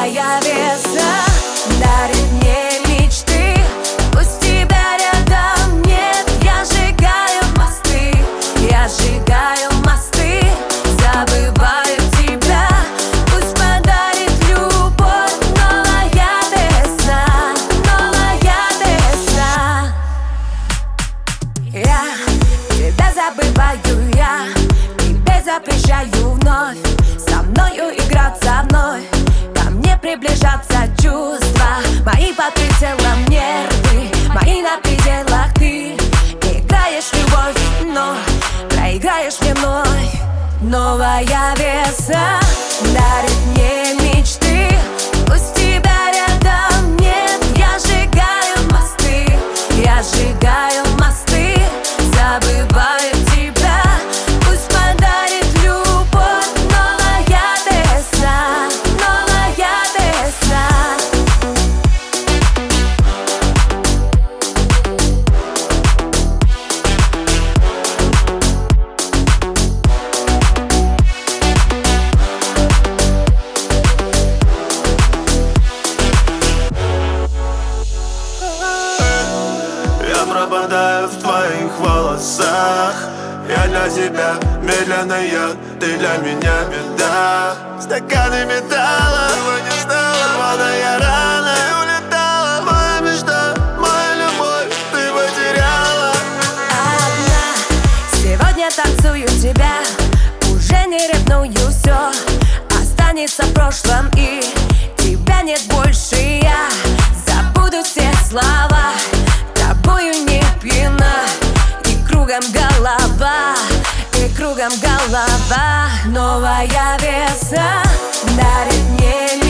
Новая весна дарит мне мечты. Пусть тебя рядом нет, я сжигаю мосты, я сжигаю мосты, забываю тебя. Пусть подарит любовь новая весна, новая весна. Я тебя забываю, я тебе запрещаю вновь со мною играться вновь, ко мне приближаться чувства. Мои под прицелом нервы, мои на пределах. Ты играешь в любовь, но проиграешь мне вновь. Новая весна дарит мне мечты. Пусть тебя рядом нет, я сжигаю мосты, я сжигаю мосты, забываю тебя. Пусть подарит любовь новая весна, новая весна. Я пропадаю в твоих волосах. Я для тебя медленная, ты для меня беда. Стаканы металла, его не стало, рваная рана. Ты улетала, моя мечта, моя любовь, ты потеряла. Одна, сегодня танцую тебя, уже не ревную, все останется в прошлом, и тебя нет больше. Я забуду все слова, тобою не пьяна, и кругом голова, и кругом голова. Новая весна дарит мне